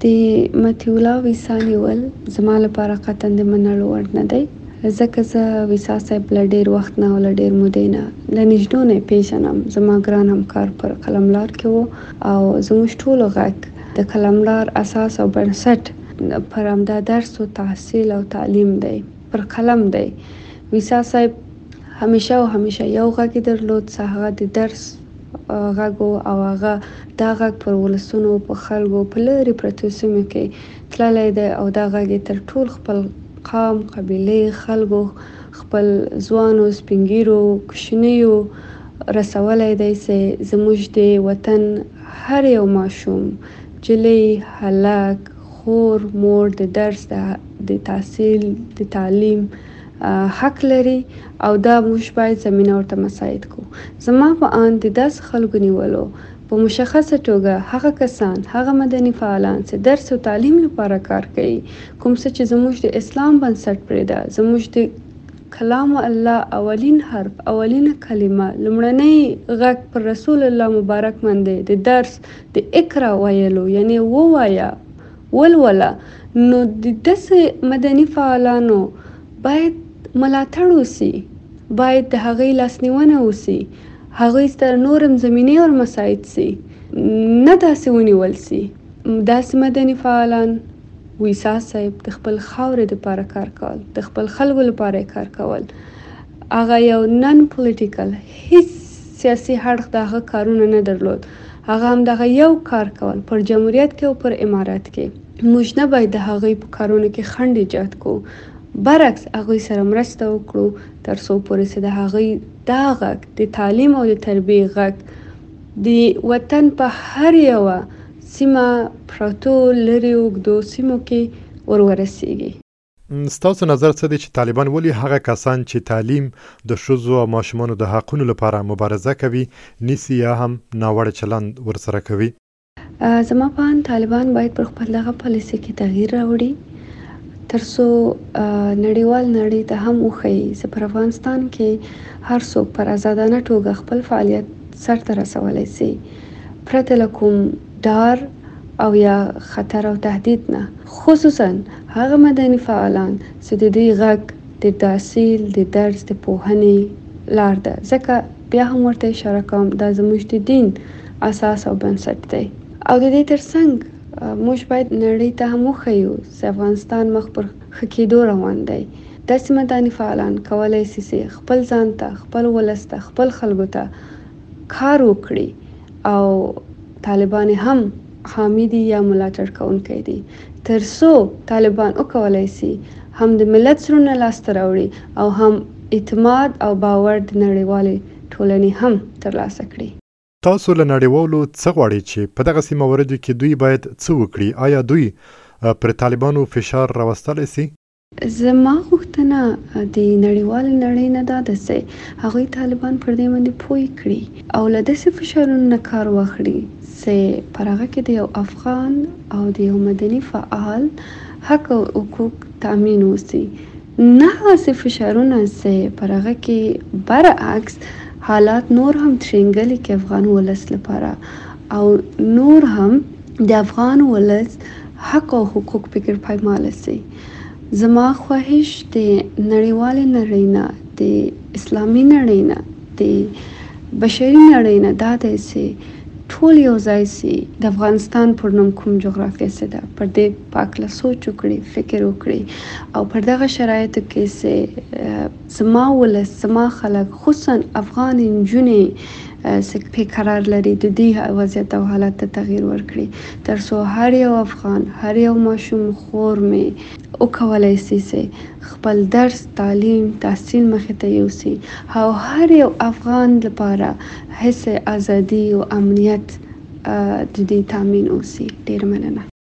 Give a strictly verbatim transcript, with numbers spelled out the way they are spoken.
د مطیع الله ویسا نیول زما لپاره قطعا د منلو وړ نه دی، ځکه زه ویسا صاحب له ډېر وخت نه او له ډېر مودې نه له نږدې نه یې پیژنم. زما ګران همکار پر قلملار کې و او زموږ ټولو غږ د قلملار اساس او بنسټ پر همدا درس و تحصیل او تعلیم دی، پر قلم دی. ویسا صاحب همیشه او همیشه یو غږ درلود، څه هغه د درس غږ او هغه دا غږ پر ولسونو، په خلکو، په لرې پرتو سیمو کې تللی دی او دا غږ یې تر ټول خپل قام، قبیلې، خلکو، خپل ځوانو، سپینګیرو، کوچنیو رسولی دی چې زموږ د وطن هر یو ماشوم، جلۍ، هلک، خور، مور د درس، د تحصیل، د تعلیم حق لري او دا موږ باید زمینه ورته مساعد کو. زما په اند د داسې خلکو نیولو په مشخصه توګه هغه کسان، هغه مدني فعالان چې درس او تعلیم لپاره کار کوي، کوم څه چې زموږ د اسلام بنسټ پرې ده، زموږ د کلام الله اولین حرف، اولینه کلمه، لومړنی غږ پر رسول الله مبارک باندې د درس د اقرا ویلو، یعنی ووایا، ولوله، نو د داسې مدني فعالانو باید ملاتړ وسی، باید د هغوی لاسنیونه وسی، هغوی سره نورم زمینې ور مساعد سي، نه داسې ونیول سي. داسې مدني فعالان ویسا صاحب د خپل خاورې دپاره کار کول، د خپل خلکو لپاره کار کول، هغه یو نن پولیټیکل هیڅ سیاسي اړخ د هغه کارونه نه درلود، هغه هم دغه یو کار کول پر جمهوریت کې او پر امارات کې. موږ نه باید د هغوی په کارونو کې خنډ ایجاد کو، برعکس هغوی سره مرسته وکړو تر څو پورې چې د هغوی دا غږ د تعلیم او د تربیې غږ د وطن په هر یوه سیمه، پرتو لرې اوږدو سیمو کې ور ورسیږي. ستاسو نظر څه دی چې طالبان ولې هغه کسان چې تعلیم د ښځو او ماشومانو د حقونو لپاره مبارزه کوي نیسي یا هم ناوړه چلند ورسره کوي؟ زما په اند طالبان باید پر خپل دغه پالیسي کې تغییر راوړي تر څو نړیوال نړۍ ته هم وښیي چې پر افغانستان کې هر څوک پر آزادانه توګه خپل فعالیت سرته رسولی سي پرته له کوم ډار او یا خطر او تهدید نه، خصوصا هغه مدني فعالان چې د دوی غږ د تحصیل، د درس، د پوهنې لار ده. ځکه بیا هم ورته اشاره کوم دا زموږ د دین اساس او بنسټ دی او د دې ترڅنګ موږ باید نړۍ ته هم وښیو چې افغانستان مخ پر ښه کېدو روان دی. داسې مدني فعالان کولی سي چې خپل ځان ته، خپل ولس ته، خپل خلکو ته کار وکړي او طالبان هم حامی دي یا ملاتړ کوونکی دي، تر څو طالبان وکولی سي هم د ملت زړونه لاسته راوړي او هم اعتماد او باور د نړیوالې ټولنې هم ترلاسه کړي. تاسو له نړیوالو څه غواړئ چې په دغسې مواردو کې دوی باید څه وکړي؟ آیا دوی پر طالبانو فشار راوستلی سي؟ زما غوښتنه د نړیوالې نړۍ نه دا ده چې هغوی طالبان پر دې باندې پوه کړي او له داسې فشارونو نه کار واخلي چې پر هغه کې د یو افغان او د یو مدني فعال حق او حقوق تامین وسي، نه هغسې فشارونه چې پر هغه کې برعکس حالات نور هم ترینګلي کې افغان ولس لپاره او نور هم د افغان ولس حق او حقوق فکر پایماله سي. زما خواهش د نړیوالې نړۍ نه، د اسلامي نړۍ نه، د بشري نړۍ نه دا دی چې ټول یو ځای سي د افغانستان پر نوم کوم جغرافیه څه ده پر دې په هکله سوچ وکړي، فکر وکړي او پر دغه شرایطو کې چې زما ولس، زما خلک، خصوصا افغان نجونې چې پې قرار لري د دې وضعیت او حالت ته تغییر ورکړي تر څو هر یو افغان، هر یو ماشوم، خور مې وکولی سي چې خپل درس، تعلیم، تحصیل مخې ته یوسي او هر یو افغان لپاره حس ازادي او امنیت د دې تامین اوسي. ډېر مننه.